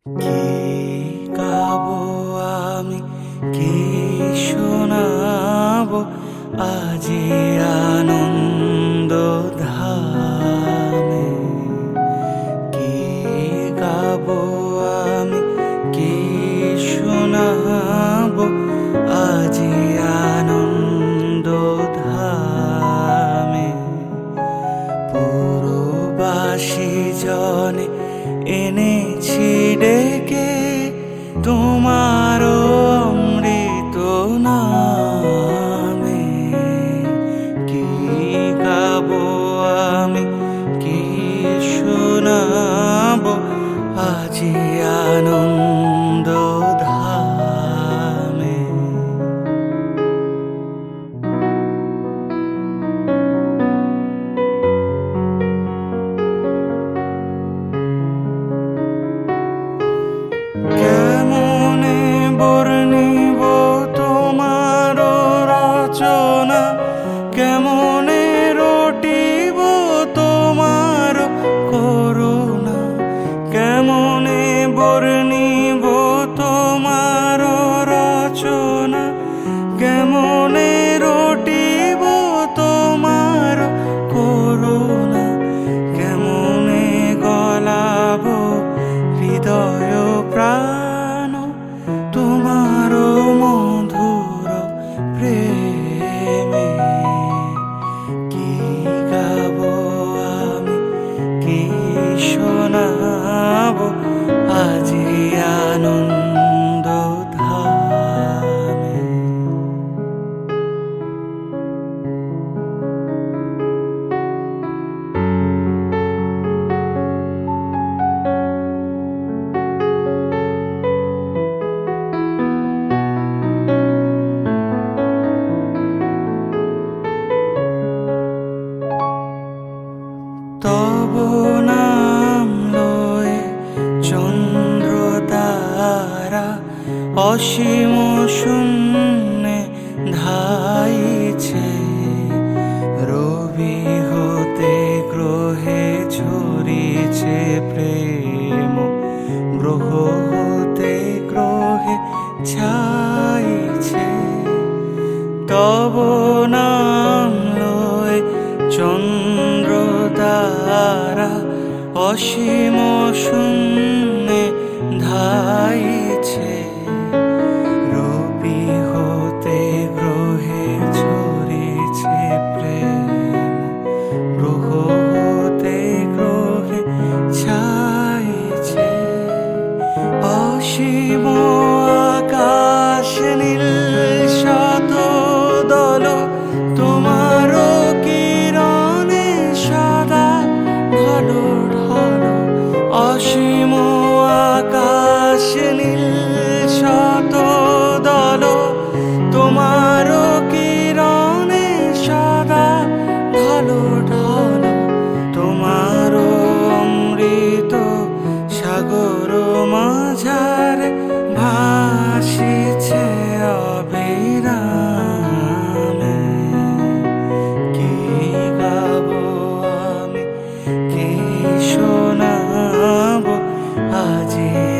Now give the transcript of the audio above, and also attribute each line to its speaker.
Speaker 1: কি গাবো আমি, কি শোনাবো আজি আনন্দ ধামে। কি গাবো আমি, কি শোনাবো আজি আনন্দ ধামে। পুরবাসী জনে এনেছি ডেকে তোমার অমৃত নামে। কি গাবো আমি, কি শোনাবো আজি আনন্দ ধামে। কেমনে বর্ণিব তোমার রচনা, কেমনে রটিব তোমার করুণা। কেমনে বর্ণিব তোমার রচনা, কেমনে রটিব তোমার করুণা। কেমনে গলাবো হৃদয় প্রাণ তোমার মধুর প্রেমে। কি গাবো আমি, কি শোনাবো আজি আনন্দ ধামে। তব নাম লয়ে চন্দ্র তারা অসীম শূন্যে ধাইছে। রবি হতে গ্রহে ঝরিছে প্রেম, গ্রহ হতে গ্রহে ছাইছে। তব নাম লয়ে চন্দ্র তারা অসীম শূন্যে ধাইছে। রবি হতে গ্রহে ঝরিছে প্রেম, গ্রহ হতে গ্রহে ছাইছে। অসীম আকাশ নীল শত দল তোমার কিরণে সদা ঢলো ঢলো। অসীম আকাশ নীল শত দল তোমার কিরণে সদা ঢলো ঢলো। তোমার অমৃত সাগর মাঝারে ভাসিছে অবিরামে। কি গাবো আমি, কি শোনাবো আজি